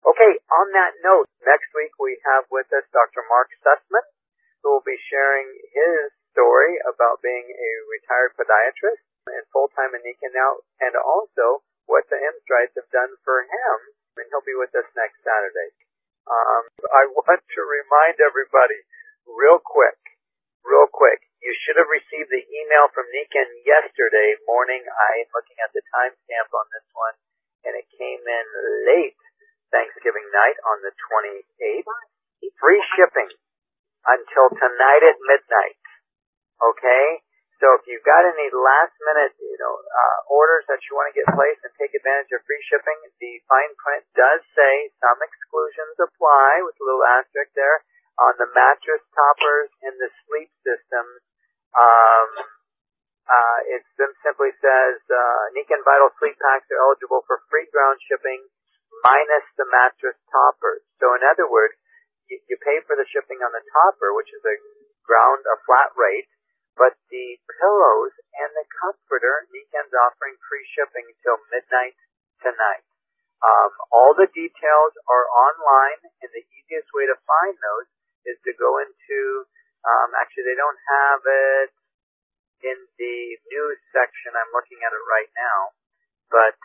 Okay, on that note, next week we have with us Dr. Mark Sussman, who will be sharing his story about being a retired podiatrist and full-time in Nika now, and also what the M-Strides have done for him, and he'll be with us next Saturday. I want to remind everybody, real quick, you should have received the email from Nikan yesterday morning. I'm looking at the timestamp on this one, and it came in late Thanksgiving night on the 28th. Free shipping until tonight at midnight. Okay? So if you've got any last minute, orders that you want to get placed and take advantage of free shipping, the fine print does say some exclusions apply with a little asterisk there on the mattress toppers and the sleep systems. It simply says, Nikan Vital sleep packs are eligible for free ground shipping minus the mattress toppers. So in other words, you pay for the shipping on the topper, which is a flat rate, but the pillows and the comforter, Nikan's offering free shipping until midnight tonight. All the details are online, and the easiest way to find those is to go into, actually they don't have it in the news section. I'm looking at it right now, but,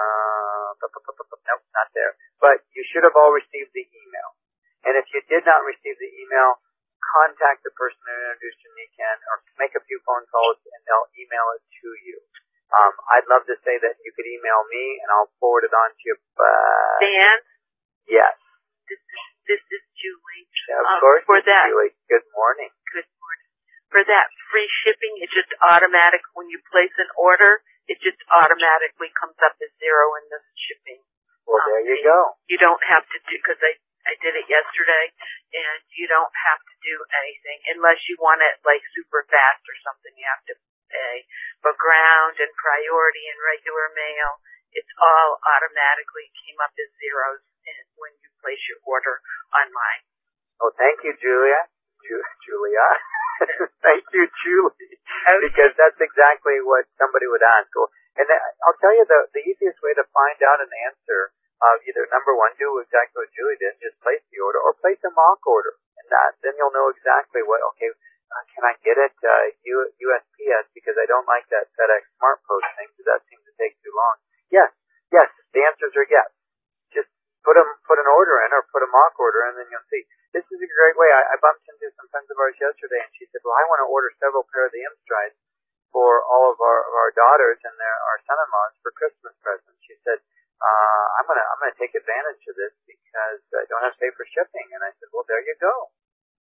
nope, not there. But you should have all received the email. And if you did not receive the email, contact the person who introduced you to Nikan, or make a few phone calls and they'll email it to you. I'd love to say that you could email me and I'll forward it on to you, but... Dan? Yes. This is Julie. Yeah, of course, for that, Julie. Good morning. Good morning. For that free shipping, it just automatic, when you place an order, it just automatically comes up as zero in the shipping. Well, there you go. You don't have to do, because I did it yesterday, and you don't have to do anything unless you want it like super fast or something. You have to pay. But ground and priority and regular mail, it's all automatically came up as zeros when you place your order online. Oh, thank you, Julia. Julia. Thank you, Julie. Because that's exactly what somebody would ask. And I'll tell you the easiest way to find out an answer. Either number one, do exactly what Julie did, just place the order, or place a mock order. And then you'll know exactly what, can I get it USPS, because I don't like that FedEx Smart Post thing, because that seems to take too long. Yes, the answers are yes. Just put an order in, or put a mock order, and then you'll see. This is a great way. I bumped into some friends of ours yesterday, and she said, well, I want to order several pair of the M-Strides for all of our daughters and our son-in-laws for Christmas presents. She said, I'm gonna take advantage of this because I don't have to pay for shipping. And I said, well, there you go.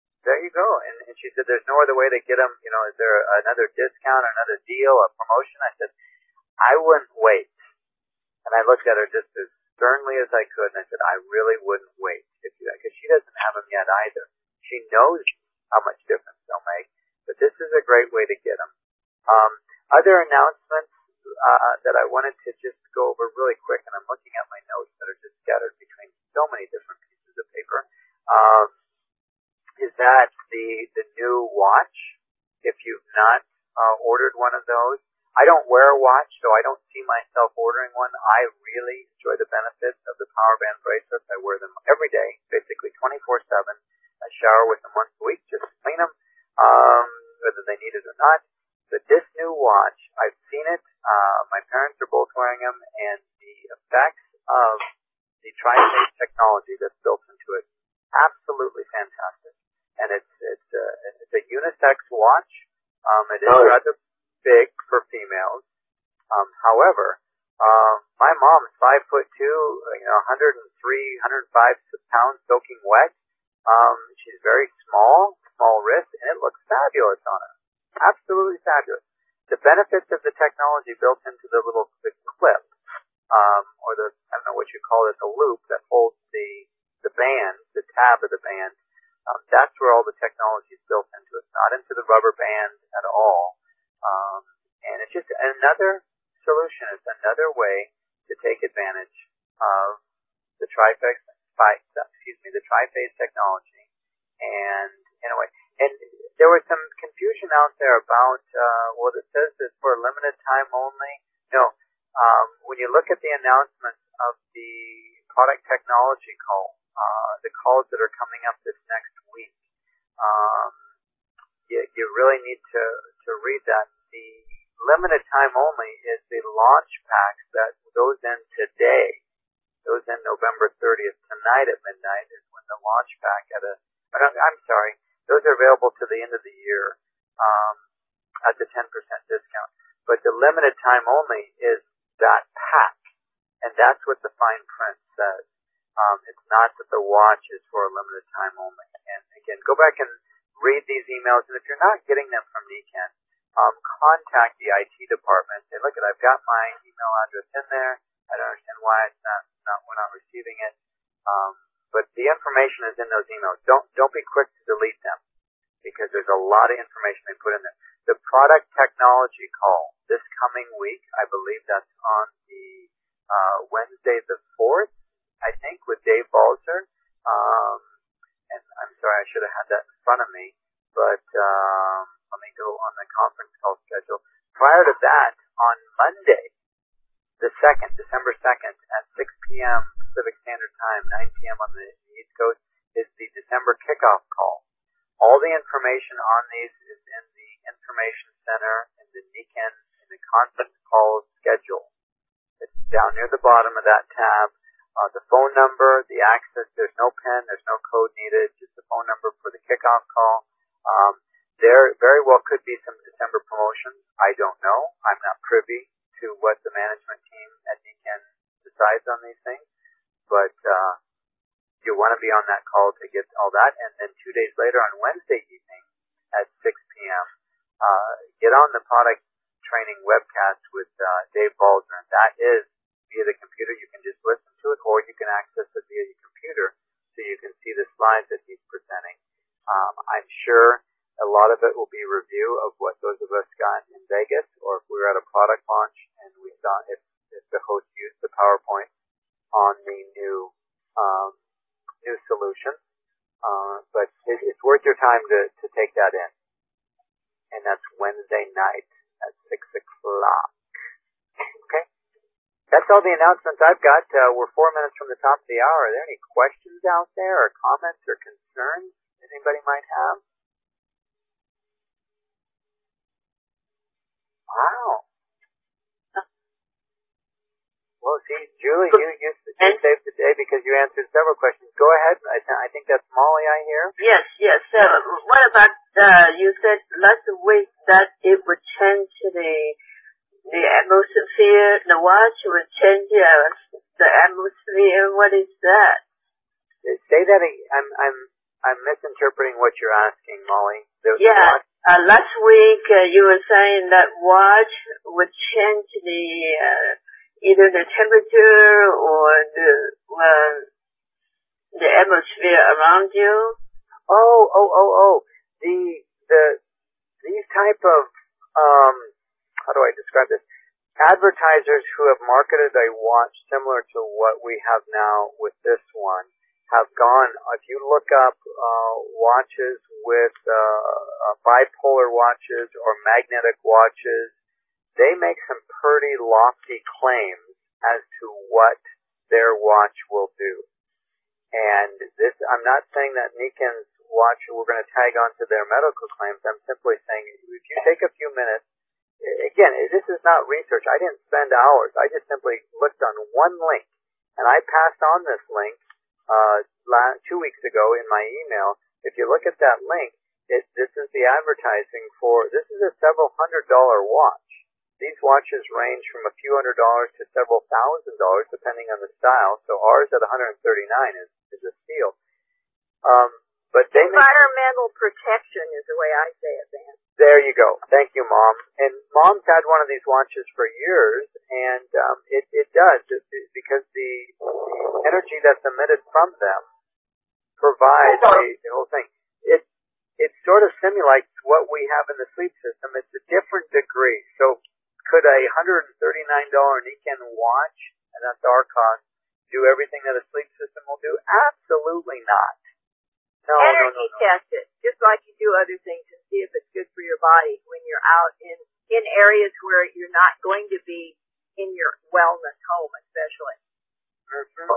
And she said, there's no other way to get them. Is there another discount or another deal, a promotion? I said, I wouldn't wait. And I looked at her just as sternly as I could, and I said, I really wouldn't wait to do that, because she doesn't have them yet either. She knows how much difference they'll make, but this is a great way to get them. Other announcements that I wanted to just go over really quick, and I'm looking at my notes that are just scattered between so many different pieces of paper, is that the new watch. If you've not ordered one of those, I don't wear a watch, so I don't see myself ordering one. I really enjoy the benefits of the Power Band bracelets. I wear them every day, basically 24/7. I shower with them once a week, just to clean them, whether they need it or not. But this new watch, I've seen it. My parents are both wearing them, and the effects of the tri-phase technology that's built into it, absolutely fantastic. And it's a unisex watch. It is rather big for females. However, my mom's 5'2", 103, 105 pounds soaking wet. She's very small wrist, and it looks fabulous on her. Absolutely fabulous. The benefits of the technology built into the clip, or I don't know what you call it, the loop that holds the band, the tab of the band. That's where all the technology is built into. It's not into the rubber band at all. And it's just another solution. It's another way to take advantage of the tri-phase technology. And anyway, and there was some confusion out there about, it says it's for a limited time only. No, when you look at the announcements of the product technology call, the calls that are coming up this next week. You really need to read that. The limited time only is the launch packs that goes in today. Goes in November 30th. Tonight at midnight is when the launch pack I'm sorry, those are available to the end of the year at the 10% discount. But the limited time only is that pack, and that's what the fine print says. It's not that the watch is for a limited time only. And again, go back and read these emails, and if you're not getting them from Nikken, contact the IT department. Say, look, I've got my email address in there. I don't understand why it's we're not receiving it. But the information is in those emails. Don't be quick to delete them, because there's a lot of information they put in there. The product technology call this coming week, I believe that's on the Wednesday the 4th, I think, with Dave Balzer. And I'm sorry, I should have had that in front of me, but let me go on the conference call schedule. Prior to that, on Monday, the 2nd, December 2nd, at 6 p.m. Pacific Standard Time, 9 p.m. on the East Coast, is the December kickoff call. All the information on these is in the Information Center in the Nikken, in the conference call schedule. It's down near the bottom of that tab. The phone number, the access, there's no pen, there's no code needed, just the phone number for the kickoff call. There very well could be some December promotions. I don't know. I'm not privy to what the management team at Nikken decides on these things, but you want to be on that call to get all that. And then 2 days later, on Wednesday evening at 6 p.m., get on the product training webcast with Dave Balzer. And that is via the computer. You can just listen to it, or you can access it via your computer so you can see the slides that he's presenting. I'm sure a lot of it will be review of what those of us got in Vegas, or if we were at a product launch and we saw if the host used the PowerPoint on the new solution. But it's worth your time to take that in. And that's Wednesday night at 6 o'clock. Okay? That's all the announcements I've got. We're 4 minutes from the top of the hour. Are there any questions out there, or comments, or concerns that anybody might have? Wow. Well, see, Julie, you saved the day because you answered several questions. Go ahead. I think that's Molly I hear. Yes. What about, you said last week that it would change the atmosphere, the watch would change the atmosphere. What is that? Say that again. I'm misinterpreting what you're asking, Molly. Last week you were saying that watch would change either the temperature or the atmosphere around you. Oh. These type of how do I describe this? Advertisers who have marketed a watch similar to what we have now with this one have gone, if you look up watches with bipolar watches or magnetic watches, they make some pretty lofty claims as to what their watch will do. And this, I'm not saying that Nikken's watch we're going to tag onto their medical claims. I'm simply saying if you take a few minutes, again, this is not research. I didn't spend hours. I just simply looked on one link, and I passed on this link 2 weeks ago in my email. If you look at that link, this is the advertising for, this is a several $100 watch. These watches range from a few $100s to several $1,000s depending on the style. So ours at $139 is a steal. But they environmental protection is the way I say it, Dan. There you go. Thank you, Mom. And Mom's had one of these watches for years, and it does, because the energy that's emitted from them provides the whole thing. It sort of simulates what we have in the sleep system. It's a different degree. So could a $139 Nikken watch, and that's our cost, do everything that a sleep system will do? Absolutely not. No. Test it, just like you do other things, and see if it's good for your body when you're out in areas where you're not going to be in your wellness home, especially. Mm-hmm.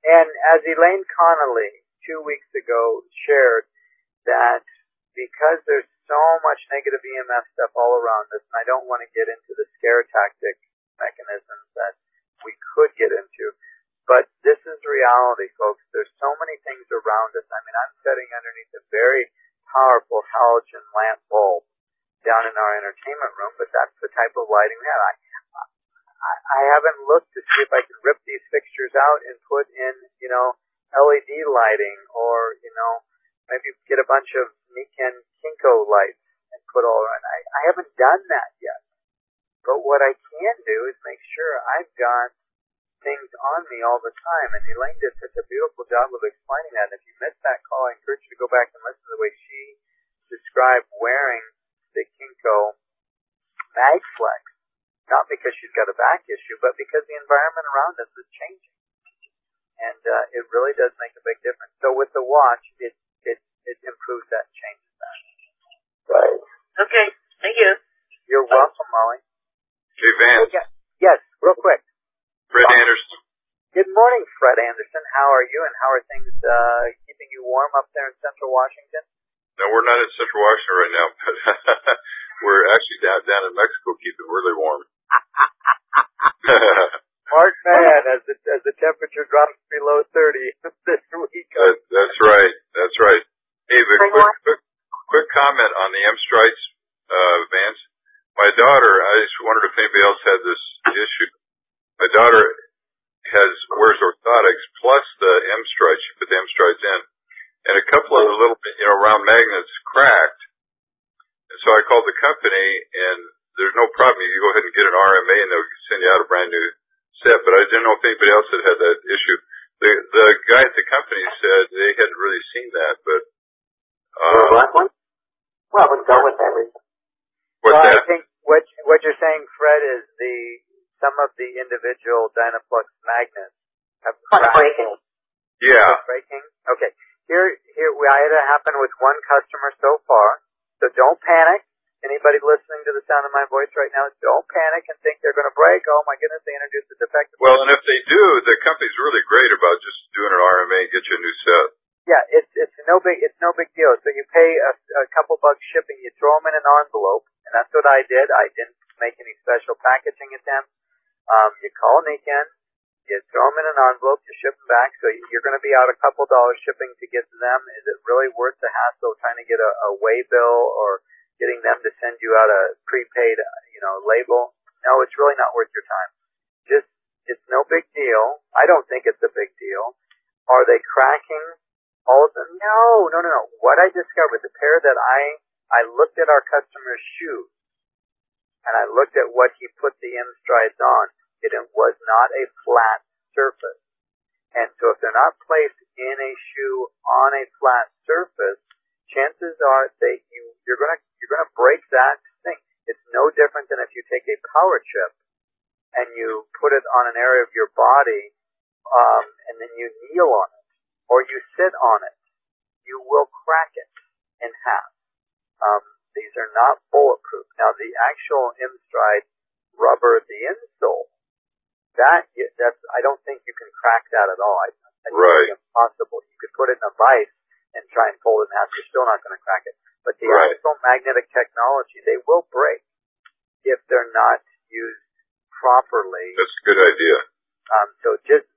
And as Elaine Connolly 2 weeks ago shared that because there's so much negative EMF stuff all around us, and I don't want to get into the scare tactic mechanisms that we could get into, but this is reality, folks. There's so many things around us. I mean, I'm sitting underneath a very powerful halogen lamp bulb down in our entertainment room, but that's the type of lighting we have. I haven't looked to see if I can rip these fixtures out and put in, LED lighting, or, maybe get a bunch of Niken Kinko lights and put all around. I haven't done that yet. But what I can do is make sure I've got things on me all the time. And Elaine did such a beautiful job of explaining that. And if you missed that call, I encourage you to go back and listen to the way she described wearing the Kinko MagFlex. Not because she's got a back issue, but because the environment around us is changing. And it really does make a big difference. So with the watch, it improves that, changes that. Right. Okay. Thank you. You're welcome, Molly. Hey, Vance. Yes, real quick. Fred Anderson. Good morning, Fred Anderson. How are you, and how are things keeping you warm up there in Central Washington? No, we're not in Central Washington right now, but we're actually down in Mexico, keeping really warm. Smart man, as the temperature drops below 30 this week. That's right. That's right. Hey, quick comment on the M-Strides, Vance. My daughter, I just wondered if anybody else had this issue. My daughter wears orthotics plus the M-Strides. She put the M-Strides in, and a couple of the little round magnets cracked. And so I called the company, and there's no problem. You go ahead and get an RMA, and they'll send you out a brand new set. But I didn't know if anybody else had that issue. The guy at the company said they hadn't really seen that, but black one? Well, I would go with that reason. What's that? I think what you're saying, Fred, is some of the individual Dynaflux magnets have cracked. Breaking. Yeah. Breaking. Okay. Here, I had it happen with one customer so far. So don't panic. Anybody listening to the sound of my voice right now, don't panic and think they're going to break. Oh my goodness, they introduced a defective. Well, and if they do, the company's really great about just doing an RMA and get you a new set. Yeah, it's no big deal. So you pay a couple bucks shipping, you throw them in an envelope, and that's what I did. I didn't make any special packaging attempts. You call Niken, you throw them in an envelope, you ship them back. So you're going to be out a couple dollars shipping to get to them. Is it really worth the hassle trying to get a way bill or getting them to send you out a prepaid, label? No, it's really not worth your time. It's no big deal. I don't think it's a big deal. Are they cracking? All of them? No. What I discovered, the pair that I looked at our customer's shoes, and I looked at what he put the M-Strides on, it was not a flat surface. And so if they're not placed in a shoe on a flat surface, chances are that you're gonna break that thing. It's no different than if you take a power chip and you put it on an area of your body, and then you kneel on it, or you sit on it, you will crack it in half. These are not bulletproof. Now, the actual M-Stride rubber, the insole, that's I don't think you can crack that at all. I think Right. it's impossible. You could put it in a vise and try and fold it in half. You're still not going to crack it. But the Right. actual magnetic technology, they will break if they're not used properly. That's a good idea. So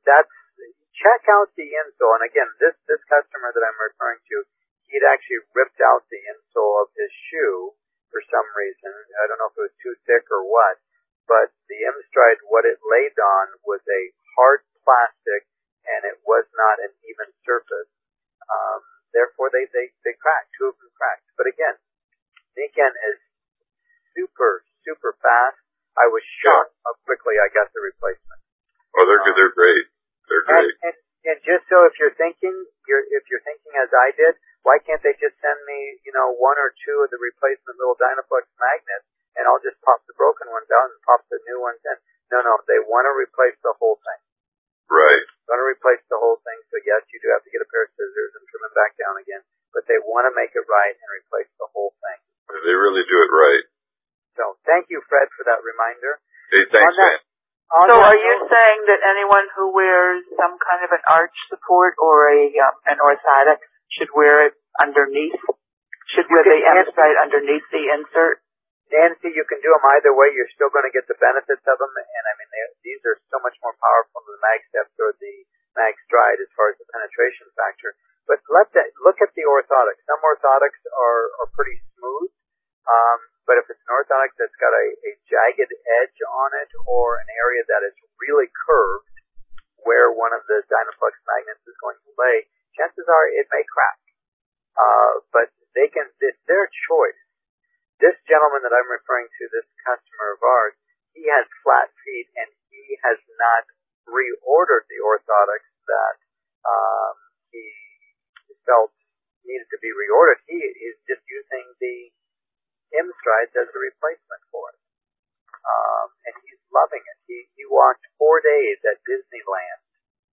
check out the insole. And again, this customer that I'm referring to, he'd actually ripped out the insole of his shoe for some reason. I don't know if it was too thick or what, but the M-Stride, what it laid on was a hard plastic, and it was not an even surface. Therefore, they cracked. Two of them cracked. But again, Niken is super, super fast. I was shocked how quickly I got the replacement. Oh, they're good. They're great. They're great. And just so if you're thinking as I did, why can't they just send me, one or two of the replacement little Dynaflux magnets, and I'll just pop the broken ones out and pop the new ones in? No, they want to replace the whole thing. Right. They want to replace the whole thing. So yes, you do have to get a pair of scissors and trim it back down again, but they want to make it right and replace the whole thing. They really do it right. So thank you, Fred, for that reminder. Hey, thanks, man. So are you saying that anyone who wears some kind of an arch support or an orthotic should wear it underneath? Should wear the Emstride underneath the insert? Nancy, you can do them either way. You're still going to get the benefits of them. And I mean, these are so much more powerful than the MagSteps or the MagStride as far as the penetration factor. But look at the orthotics. Some orthotics are pretty smooth. But if it's an orthotic that's got a jagged edge on it or an area that is really curved where one of the Dynaflux magnets is going to lay, chances are it may crack. But it's their choice. This gentleman that I'm referring to, this customer of ours, he has flat feet and he has not reordered the orthotics that he felt needed to be reordered. He is just using the Emstrides as a replacement for it. And he's loving it. He walked 4 days at Disneyland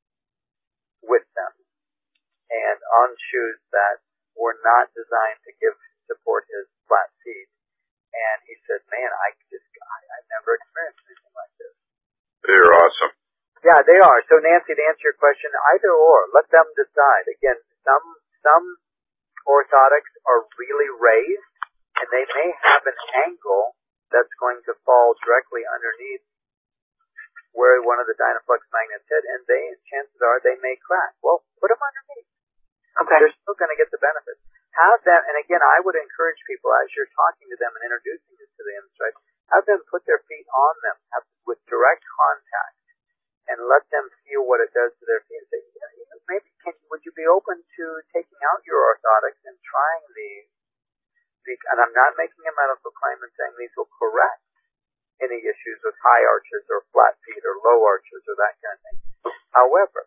with them and on shoes that were not designed to support his flat feet. And he said, man, I've never experienced anything like this. They're awesome. Yeah, they are. So Nancy, to answer your question, either or, let them decide. Again, some orthotics are really raised, and they may have an angle that's going to fall directly underneath where one of the Dynaflux magnets hit, and chances are they may crack. Well, put them underneath. Okay. They're still going to get the benefits. Have them, and again, I would encourage people as you're talking to them and introducing this to the Emstride, have them put their feet on them with direct contact and let them feel what it does to their feet. And say, maybe would you be open to taking out your orthotics and trying these? And I'm not making a medical claim and saying these will correct any issues with high arches or flat feet or low arches or that kind of thing. However,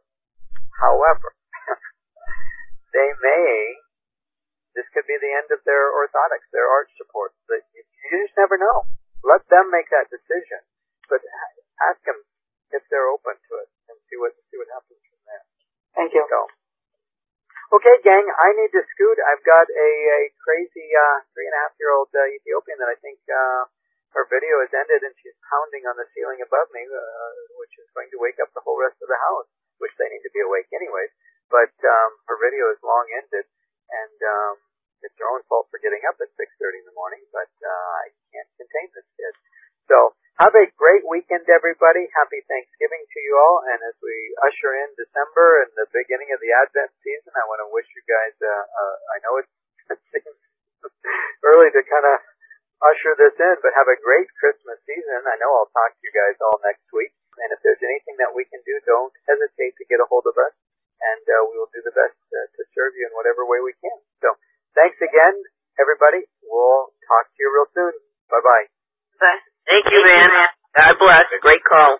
this could be the end of their orthotics, their arch supports. You just never know. Let them make that decision, but ask them if they're open to it and see what happens from there. Thank you. So, okay, gang, I need to scoot. I've got a crazy 3.5-year-old Ethiopian that I think her video has ended, and she's pounding on the ceiling above me, which is going to wake up the whole rest of the house, which they need to be awake anyways. But her video is long ended, and it's her own fault for getting up at 6:30 in the morning. But I can't contain this kid. So have a great weekend, everybody. Happy Thanksgiving to you all. And as we usher in December and the beginning of the Advent season, I want to wish you guys. I know it seems early to kind of usher this in, but have a great Christmas season. I know I'll talk to you guys all next week. And if there's anything that we can do, don't hesitate to get a hold of us. And we will do the best to serve you in whatever way we can. So thanks again, everybody. We'll talk to you real soon. Bye-bye. Thank you, man. God bless. Great call.